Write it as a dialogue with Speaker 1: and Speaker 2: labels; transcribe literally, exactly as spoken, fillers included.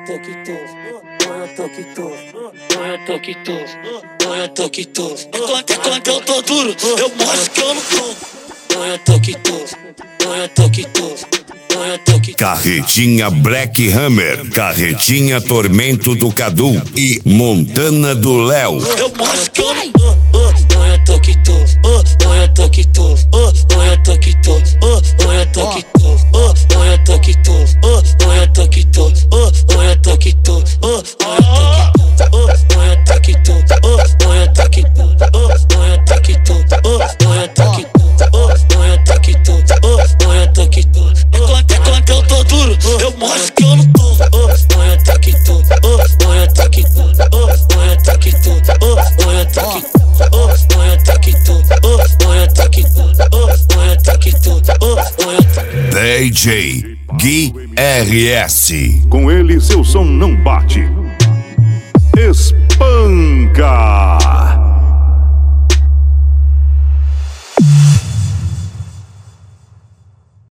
Speaker 1: toque tu, põe o toque tu, põe o toque tu, põe o toque tu. É quando eu tô duro, eu mostro que eu não tô. Põe o toque tu, põe o toque tu, põe o toque tu.
Speaker 2: Carretinha Black Hammer, Carretinha Tormento do Cadu e Montana do Léo.
Speaker 1: Eu mostro que eu não tô. Põe o toque tu, põe o toque tu, põe o toque tu, põe o toque tu, põe o toque tu, põe o toque tu, põe o toque tu, põe o toque tu, põe o toque tu, põe o toque tu, põe o toque tu, põe o toque tu, põe o toque tu, põe o toque tu. É quando eu tô duro, eu mostro que eu não tô. Põe o toque tu, põe o toque tu, põe o toque tu, põe o toque tu. Põe o toque tu, põe o toque tu, põe o toque tu, põe o toque.
Speaker 2: D J Gui R S.
Speaker 3: Com ele seu som não bate. Espanca!